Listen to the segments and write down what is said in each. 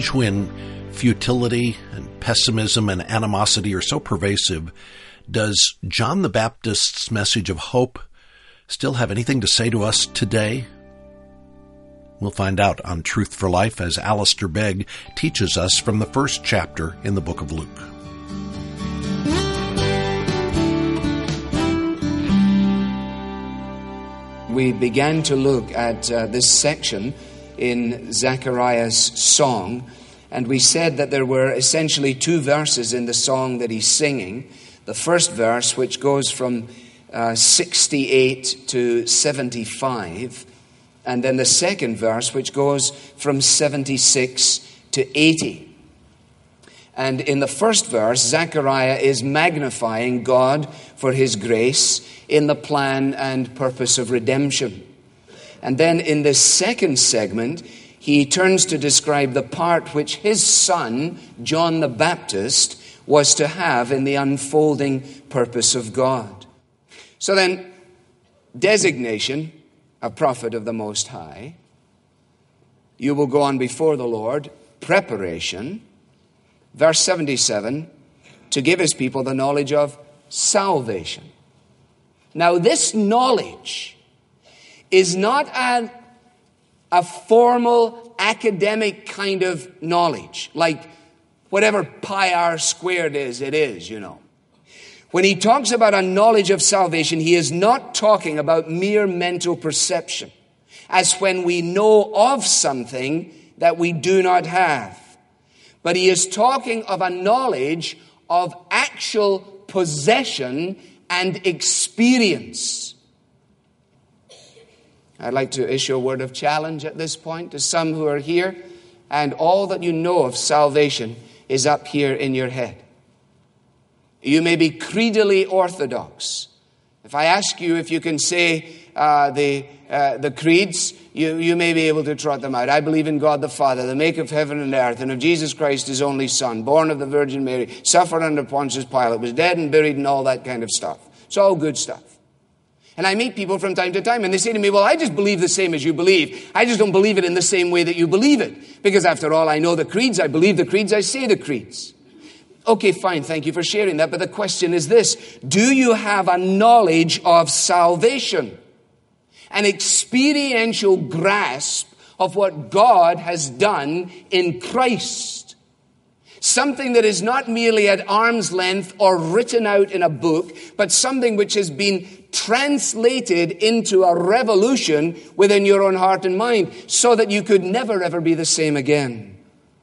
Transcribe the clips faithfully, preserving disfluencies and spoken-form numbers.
age when futility and pessimism and animosity are so pervasive, does John the Baptist's message of hope still have anything to say to us today? We'll find out on Truth for Life as Alistair Begg teaches us from the first chapter in the book of Luke. We began to look at uh, this section in Zechariah's song, and we said that there were essentially two verses in the song that he's singing. The first verse, which goes from uh, sixty-eight to seventy-five, and then the second verse, which goes from seventy-six to eighty. And in the first verse, Zechariah is magnifying God for his grace in the plan and purpose of redemption. And then in the second segment, he turns to describe the part which his son, John the Baptist, was to have in the unfolding purpose of God. So then, designation, a prophet of the Most High. You will go on before the Lord. Preparation. Verse seventy-seven, to give his people the knowledge of salvation. Now, this knowledge is not a, a formal academic kind of knowledge, like whatever pi r squared is, it is, you know. When he talks about a knowledge of salvation, he is not talking about mere mental perception, as when we know of something that we do not have. But he is talking of a knowledge of actual possession and experience. I'd like to issue a word of challenge at this point to some who are here, and all that you know of salvation is up here in your head. You may be creedally orthodox. If I ask you if you can say uh, the uh, the creeds, you, you may be able to trot them out. I believe in God the Father, the maker of heaven and earth, and of Jesus Christ, his only Son, born of the Virgin Mary, suffered under Pontius Pilate, was dead and buried and all that kind of stuff. It's all good stuff. And I meet people from time to time and they say to me, well, I just believe the same as you believe. I just don't believe it in the same way that you believe it. Because after all, I know the creeds, I believe the creeds, I say the creeds. Okay, fine, thank you for sharing that. But the question is this: do you have a knowledge of salvation? An experiential grasp of what God has done in Christ? Something that is not merely at arm's length or written out in a book, but something which has been translated into a revolution within your own heart and mind, so that you could never ever be the same again.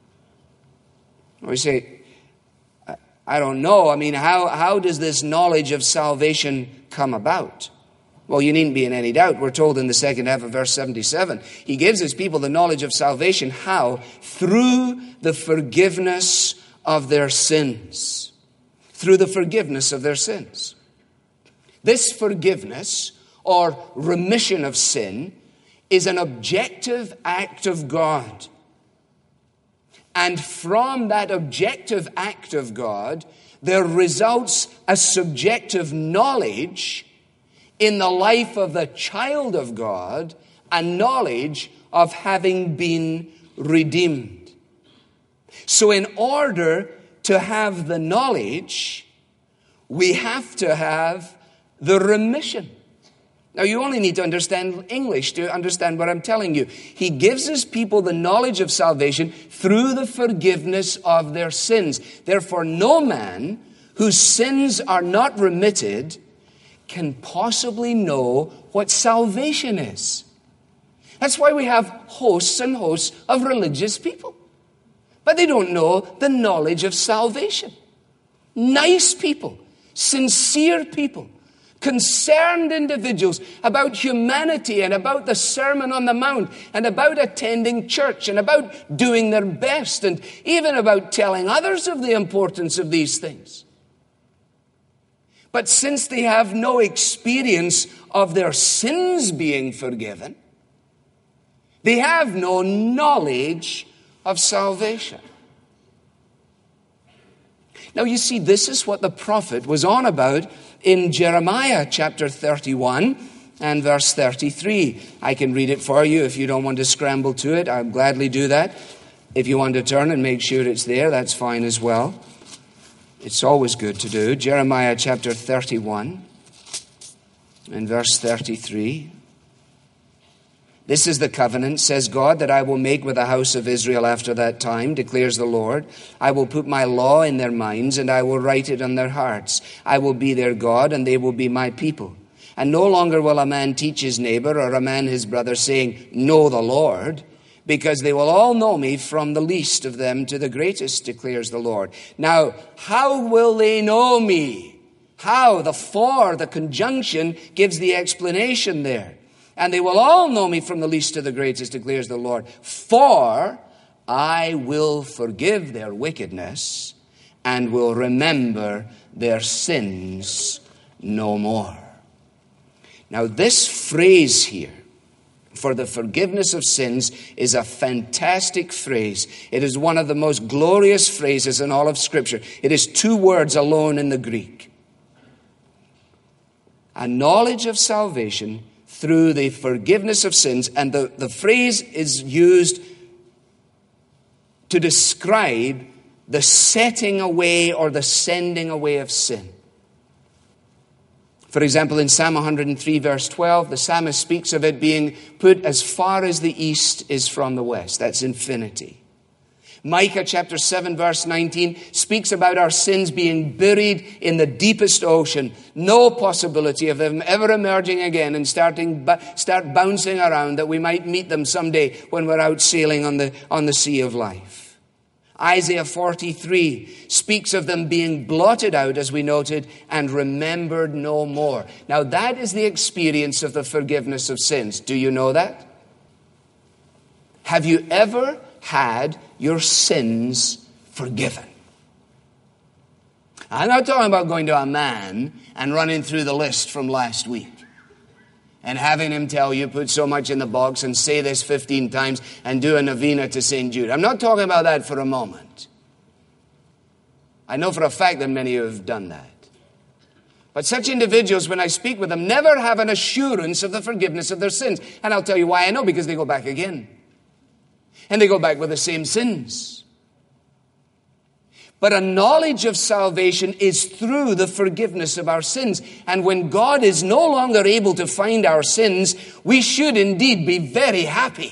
We say, I don't know. I mean, how, how does this knowledge of salvation come about? Well, you needn't be in any doubt. We're told in the second half of verse seventy-seven, he gives his people the knowledge of salvation. How? Through the forgiveness of their sins. Through the forgiveness of their sins. This forgiveness, or remission of sin, is an objective act of God. And from that objective act of God, there results a subjective knowledge in the life of the child of God, a knowledge of having been redeemed. So in order to have the knowledge, we have to have the remission. Now, you only need to understand English to understand what I'm telling you. He gives his people the knowledge of salvation through the forgiveness of their sins. Therefore, no man whose sins are not remitted can possibly know what salvation is. That's why we have hosts and hosts of religious people. But they don't know the knowledge of salvation. Nice people, sincere people, concerned individuals about humanity and about the Sermon on the Mount and about attending church and about doing their best and even about telling others of the importance of these things. But since they have no experience of their sins being forgiven, they have no knowledge of salvation. Now, you see, this is what the prophet was on about in Jeremiah chapter thirty-one and verse thirty-three. I can read it for you if you don't want to scramble to it. I'll gladly do that. If you want to turn and make sure it's there, that's fine as well. It's always good to do. Jeremiah chapter thirty-one and verse thirty-three. This is the covenant, says God, that I will make with the house of Israel after that time, declares the Lord. I will put my law in their minds, and I will write it on their hearts. I will be their God, and they will be my people. And no longer will a man teach his neighbor or a man his brother, saying, know the Lord, because they will all know me from the least of them to the greatest, declares the Lord. Now, how will they know me? How? The for, the conjunction, gives the explanation there. And they will all know me from the least to the greatest, declares the Lord. For I will forgive their wickedness and will remember their sins no more. Now, this phrase here, for the forgiveness of sins, is a fantastic phrase. It is one of the most glorious phrases in all of Scripture. It is two words alone in the Greek. A knowledge of salvation through the forgiveness of sins. And the, the phrase is used to describe the setting away or the sending away of sin. For example, in Psalm one hundred three, verse twelve, the psalmist speaks of it being put as far as the east is from the west. That's infinity. Micah chapter seven, verse nineteen, speaks about our sins being buried in the deepest ocean. No possibility of them ever emerging again and starting start bouncing around, that we might meet them someday when we're out sailing on the, on the sea of life. Isaiah forty-three speaks of them being blotted out, as we noted, and remembered no more. Now, that is the experience of the forgiveness of sins. Do you know that? Have you ever had your sins forgiven? I'm not talking about going to a man and running through the list from last week and having him tell you, put so much in the box and say this fifteen times and do a novena to Saint Jude. I'm not talking about that for a moment. I know for a fact that many of you have done that. But such individuals, when I speak with them, never have an assurance of the forgiveness of their sins. And I'll tell you why I know, because they go back again. And they go back with the same sins. But a knowledge of salvation is through the forgiveness of our sins. And when God is no longer able to find our sins, we should indeed be very happy.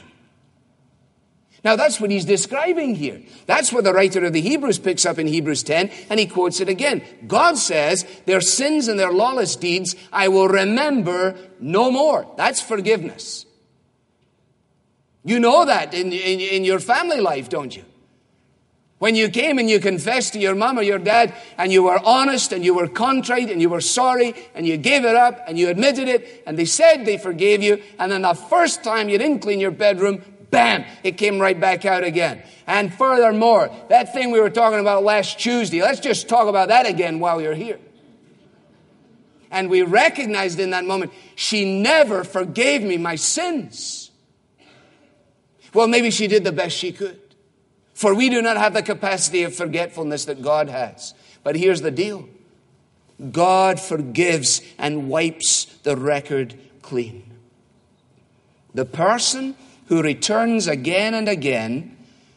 Now, that's what he's describing here. That's what the writer of the Hebrews picks up in Hebrews ten, and he quotes it again. God says, their sins and their lawless deeds I will remember no more. That's forgiveness. You know that in, in, in your family life, don't you? When you came and you confessed to your mom or your dad, and you were honest and you were contrite and you were sorry and you gave it up and you admitted it, and they said they forgave you, and then the first time you didn't clean your bedroom, bam, it came right back out again. And furthermore, that thing we were talking about last Tuesday, let's just talk about that again while you're here. And we recognized in that moment, she never forgave me my sins. Well, maybe she did the best she could. For we do not have the capacity of forgetfulness that God has. But here's the deal. God forgives and wipes the record clean. The person who returns again and again,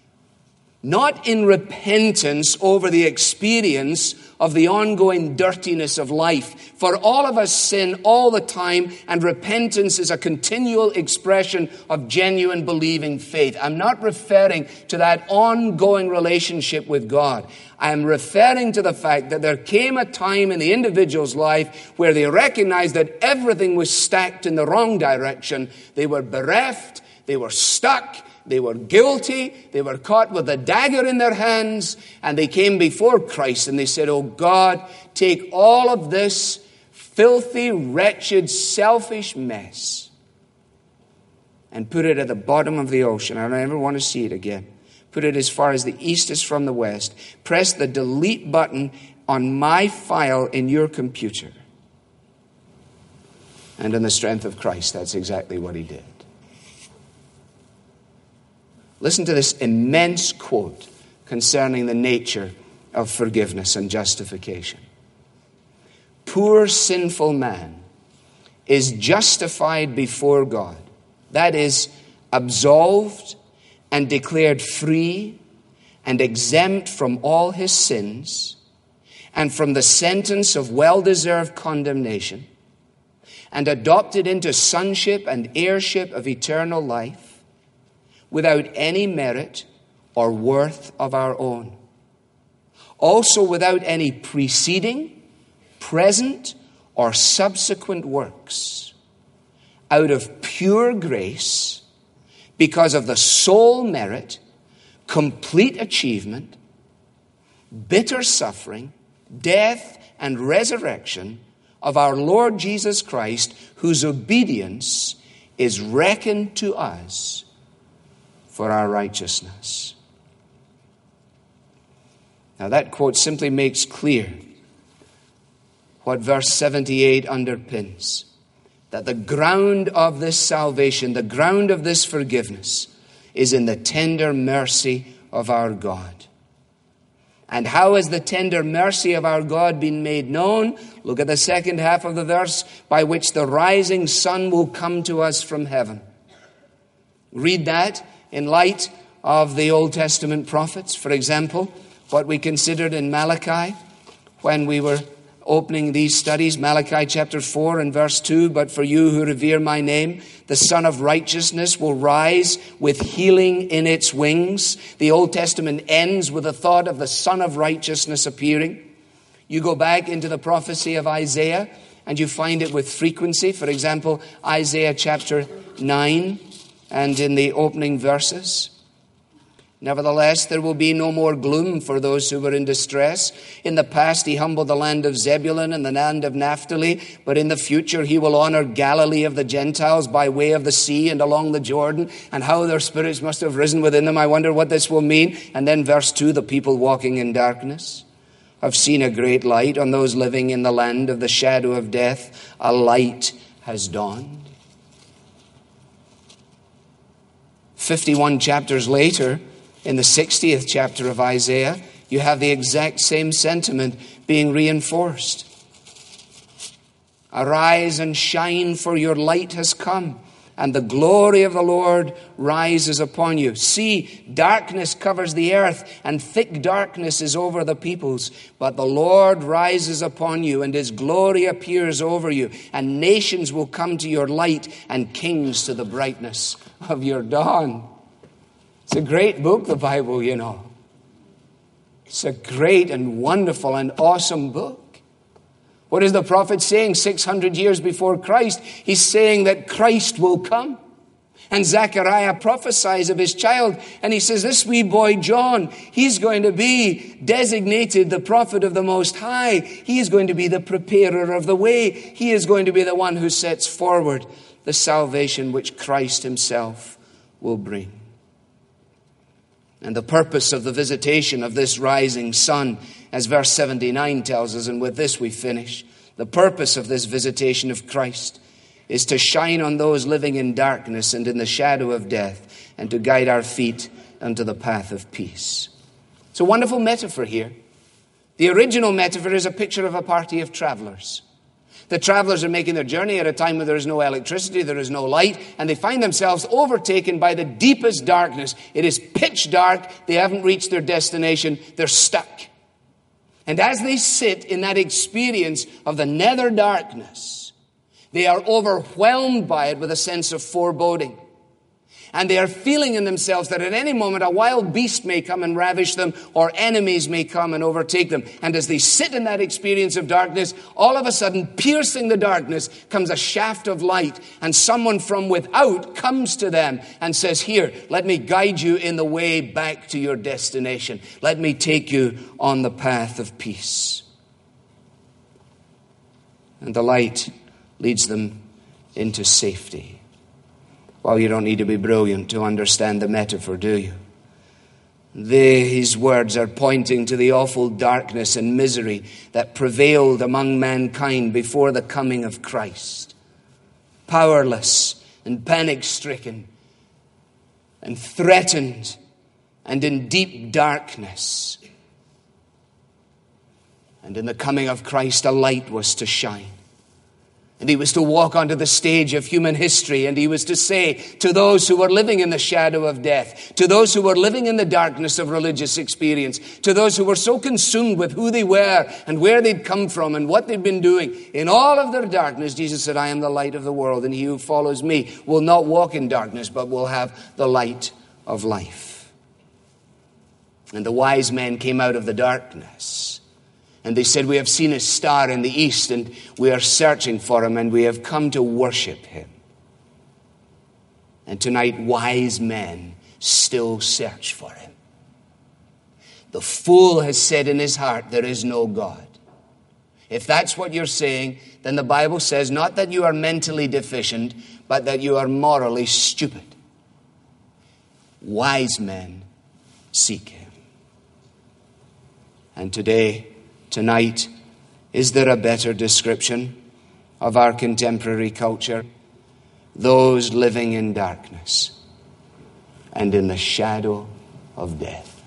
not in repentance over the experience of the ongoing dirtiness of life. For all of us sin all the time, and repentance is a continual expression of genuine believing faith. I'm not referring to that ongoing relationship with God. I am referring to the fact that there came a time in the individual's life where they recognized that everything was stacked in the wrong direction. They were bereft, they were stuck, they were guilty, they were caught with a dagger in their hands, and they came before Christ and they said, oh God, take all of this filthy, wretched, selfish mess and put it at the bottom of the ocean. I don't ever want to see it again. Put it as far as the east is from the west. Press the delete button on my file in your computer. And in the strength of Christ, that's exactly what he did. Listen to this immense quote concerning the nature of forgiveness and justification. Poor sinful man is justified before God. That is, absolved and declared free and exempt from all his sins and from the sentence of well-deserved condemnation, and adopted into sonship and heirship of eternal life without any merit or worth of our own. Also without any preceding, present, or subsequent works, out of pure grace, because of the sole merit, complete achievement, bitter suffering, death, and resurrection of our Lord Jesus Christ, whose obedience is reckoned to us for our righteousness. Now that quote simply makes clear what verse seventy-eight underpins. That the ground of this salvation, the ground of this forgiveness, is in the tender mercy of our God. And how has the tender mercy of our God been made known? Look at the second half of the verse, by which the rising sun will come to us from heaven. Read that in light of the Old Testament prophets. For example, what we considered in Malachi when we were opening these studies, Malachi chapter four and verse two, but for you who revere my name, the Son of Righteousness will rise with healing in its wings. The Old Testament ends with the thought of the Son of Righteousness appearing. You go back into the prophecy of Isaiah and you find it with frequency. For example, Isaiah chapter nine and in the opening verses. Nevertheless, there will be no more gloom for those who were in distress. In the past, he humbled the land of Zebulun and the land of Naphtali, but in the future, he will honor Galilee of the Gentiles by way of the sea and along the Jordan, and how their spirits must have risen within them. I wonder what this will mean. And then verse two, the people walking in darkness have seen a great light. On those living in the land of the shadow of death, a light has dawned. Fifty-one chapters later, in the sixtieth chapter of Isaiah, you have the exact same sentiment being reinforced. Arise and shine, for your light has come, and the glory of the Lord rises upon you. See, darkness covers the earth, and thick darkness is over the peoples. But the Lord rises upon you, and his glory appears over you. And nations will come to your light, and kings to the brightness of your dawn. It's a great book, the Bible, you know. It's a great and wonderful and awesome book. What is the prophet saying six hundred years before Christ? He's saying that Christ will come. And Zechariah prophesies of his child. And he says, this wee boy John, he's going to be designated the prophet of the Most High. He is going to be the preparer of the way. He is going to be the one who sets forward the salvation which Christ himself will bring. And the purpose of the visitation of this rising sun, as verse seventy-nine tells us, and with this we finish, the purpose of this visitation of Christ is to shine on those living in darkness and in the shadow of death, and to guide our feet unto the path of peace. It's a wonderful metaphor here. The original metaphor is a picture of a party of travelers. The travelers are making their journey at a time when there is no electricity, there is no light, and they find themselves overtaken by the deepest darkness. It is pitch dark. They haven't reached their destination. They're stuck. And as they sit in that experience of the nether darkness, they are overwhelmed by it with a sense of foreboding. And they are feeling in themselves that at any moment a wild beast may come and ravish them, or enemies may come and overtake them. And as they sit in that experience of darkness, all of a sudden, piercing the darkness, comes a shaft of light. And someone from without comes to them and says, here, let me guide you in the way back to your destination. Let me take you on the path of peace. And the light leads them into safety. Well, you don't need to be brilliant to understand the metaphor, do you? These words are pointing to the awful darkness and misery that prevailed among mankind before the coming of Christ. Powerless and panic-stricken and threatened and in deep darkness. And in the coming of Christ, a light was to shine. And he was to walk onto the stage of human history, and he was to say to those who were living in the shadow of death, to those who were living in the darkness of religious experience, to those who were so consumed with who they were and where they'd come from and what they'd been doing, in all of their darkness, Jesus said, I am the light of the world, and he who follows me will not walk in darkness, but will have the light of life. And the wise men came out of the darkness. And they said, we have seen his star in the east, and we are searching for him, and we have come to worship him. And tonight, wise men still search for him. The fool has said in his heart, there is no God. If that's what you're saying, then the Bible says not that you are mentally deficient, but that you are morally stupid. Wise men seek him. And today, Tonight, is there a better description of our contemporary culture? Those living in darkness and in the shadow of death.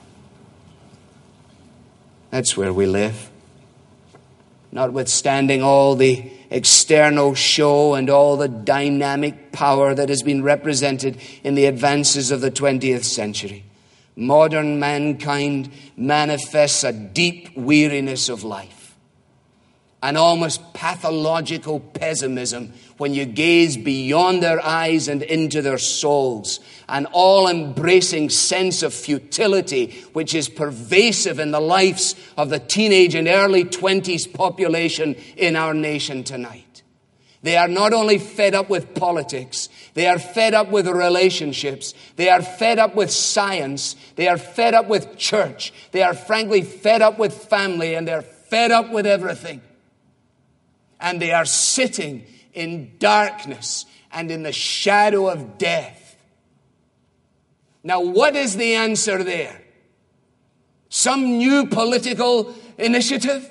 That's where we live. Notwithstanding all the external show and all the dynamic power that has been represented in the advances of the twentieth century, modern mankind manifests a deep weariness of life, an almost pathological pessimism when you gaze beyond their eyes and into their souls, an all-embracing sense of futility which is pervasive in the lives of the teenage and early twenties population in our nation tonight. They are not only fed up with politics, they are fed up with relationships, they are fed up with science, they are fed up with church, they are frankly fed up with family, and they're fed up with everything. And they are sitting in darkness and in the shadow of death. Now, what is the answer there? Some new political initiative?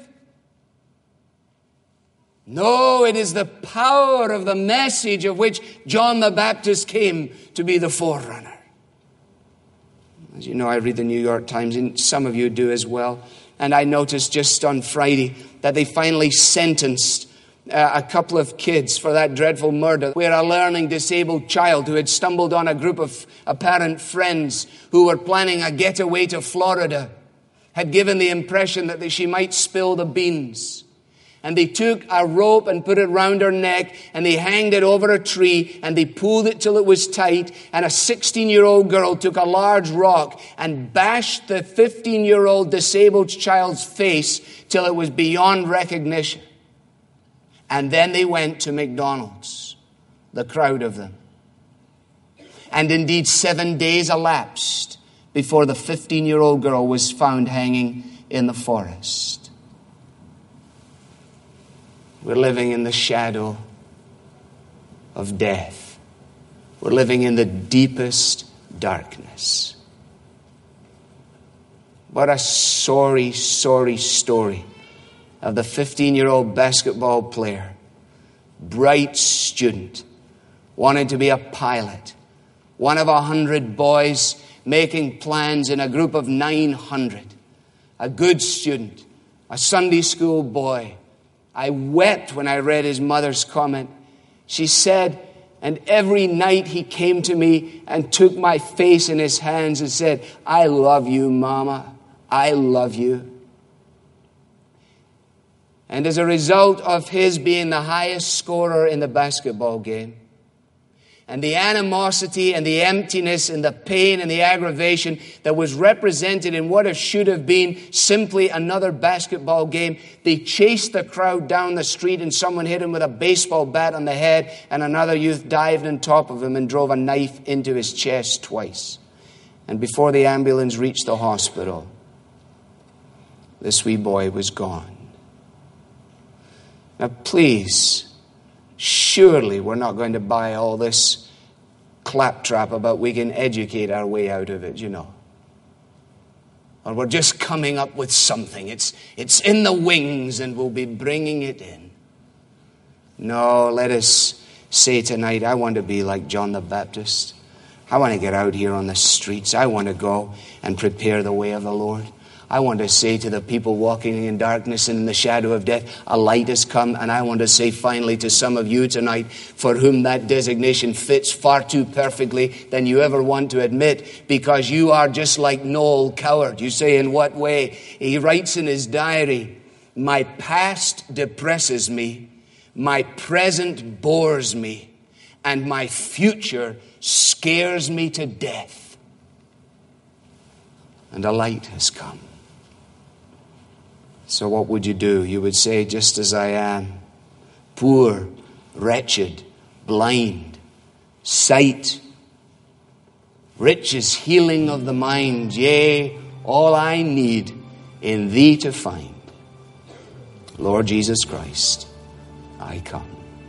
No, it is the power of the message of which John the Baptist came to be the forerunner. As you know, I read the New York Times, and some of you do as well. And I noticed just on Friday that they finally sentenced uh, a couple of kids for that dreadful murder, where a learning disabled child who had stumbled on a group of apparent friends who were planning a getaway to Florida had given the impression that she might spill the beans. And they took a rope and put it round her neck, and they hanged it over a tree, and they pulled it till it was tight, and a sixteen-year-old girl took a large rock and bashed the fifteen-year-old disabled child's face till it was beyond recognition. And then they went to McDonald's, the crowd of them. And indeed, seven days elapsed before the fifteen-year-old girl was found hanging in the forest. We're living in the shadow of death. We're living in the deepest darkness. What a sorry, sorry story of the fifteen-year-old basketball player, bright student, wanted to be a pilot, one of a hundred boys making plans in a group of nine hundred, a good student, a Sunday school boy. I wept when I read his mother's comment. She said, and every night he came to me and took my face in his hands and said, I love you, Mama. I love you. And as a result of his being the highest scorer in the basketball game, and the animosity and the emptiness and the pain and the aggravation that was represented in what should have been simply another basketball game, they chased the crowd down the street, and someone hit him with a baseball bat on the head, and another youth dived on top of him and drove a knife into his chest twice. And before the ambulance reached the hospital, this wee boy was gone. Now please, surely we're not going to buy all this claptrap about we can educate our way out of it, you know. Or we're just coming up with something. It's, it's in the wings and we'll be bringing it in. No, let us say tonight, I want to be like John the Baptist. I want to get out here on the streets. I want to go and prepare the way of the Lord. I want to say to the people walking in darkness and in the shadow of death, a light has come. And I want to say finally to some of you tonight, for whom that designation fits far too perfectly than you ever want to admit, because you are just like Noel Coward. You say, in what way? He writes in his diary, my past depresses me, my present bores me, and my future scares me to death. And a light has come. So what would you do? You would say, just as I am, poor, wretched, blind, sight, riches, healing of the mind, yea, all I need in thee to find. Lord Jesus Christ, I come.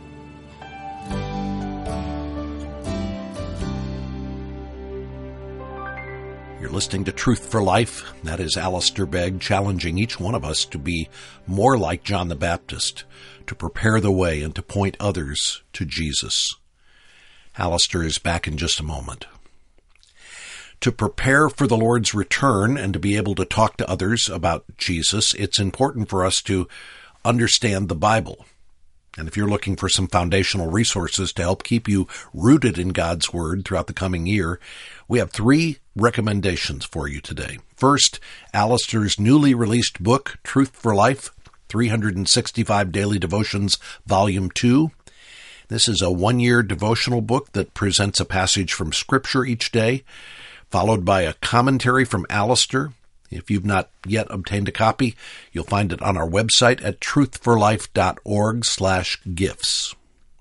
You're listening to Truth for Life. That is Alistair Begg challenging each one of us to be more like John the Baptist, to prepare the way and to point others to Jesus. Alistair is back in just a moment. To prepare for the Lord's return and to be able to talk to others about Jesus, it's important for us to understand the Bible. And if you're looking for some foundational resources to help keep you rooted in God's Word throughout the coming year, we have three recommendations for you today. First, Alistair's newly released book, Truth for Life, three hundred sixty-five Daily Devotions, Volume two. This is a one-year devotional book that presents a passage from Scripture each day, followed by a commentary from Alistair. If you've not yet obtained a copy, you'll find it on our website at truthforlife.org slash gifts.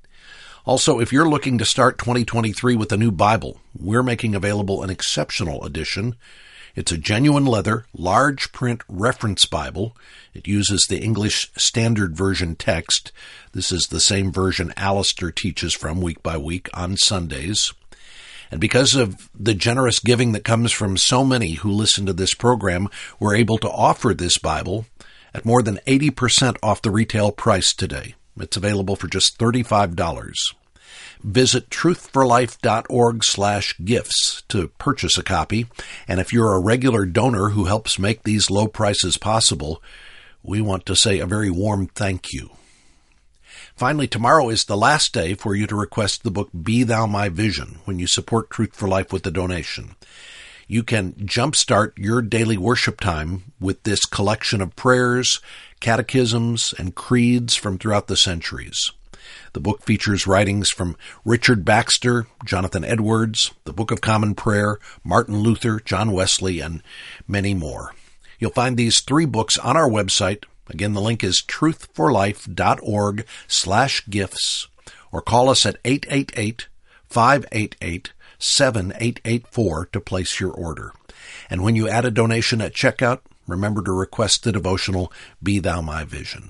Also, if you're looking to start twenty twenty-three with a new Bible, we're making available an exceptional edition. It's a genuine leather, large print reference Bible. It uses the English Standard Version text. This is the same version Alistair teaches from week by week on Sundays. And because of the generous giving that comes from so many who listen to this program, we're able to offer this Bible at more than eighty percent off the retail price today. It's available for just thirty-five dollars. Visit truthforlife.org slash gifts to purchase a copy. And if you're a regular donor who helps make these low prices possible, we want to say a very warm thank you. Finally, tomorrow is the last day for you to request the book Be Thou My Vision when you support Truth for Life with a donation. You can jumpstart your daily worship time with this collection of prayers, catechisms, and creeds from throughout the centuries. The book features writings from Richard Baxter, Jonathan Edwards, the Book of Common Prayer, Martin Luther, John Wesley, and many more. You'll find these three books on our website. Again, the link is truthforlife.org slash gifts, or call us at eight eight eight, five eight eight, seven eight eight four to place your order. And when you add a donation at checkout, remember to request the devotional Be Thou My Vision.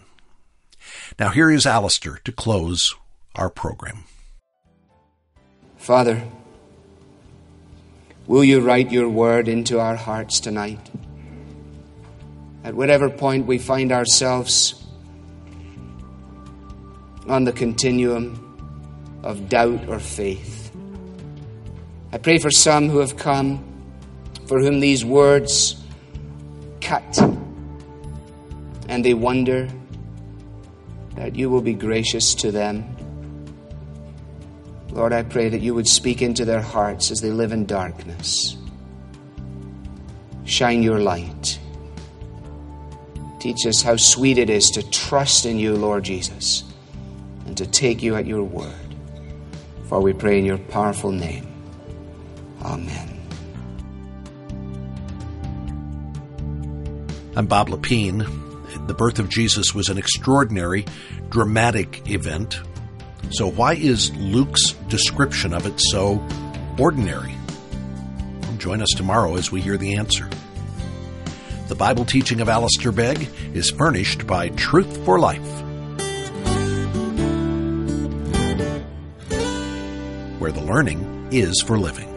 Now here is Alistair to close our program. Father, will you write your word into our hearts tonight? At whatever point we find ourselves on the continuum of doubt or faith. I pray for some who have come, for whom these words cut, and they wonder that you will be gracious to them. Lord, I pray that you would speak into their hearts as they live in darkness. Shine your light. Teach us how sweet it is to trust in you, Lord Jesus, and to take you at your word. For we pray in your powerful name. Amen. I'm Bob Lepine. The birth of Jesus was an extraordinary, dramatic event. So why is Luke's description of it so ordinary? Well, join us tomorrow as we hear the answer. The Bible teaching of Alistair Begg is furnished by Truth for Life, where the learning is for living.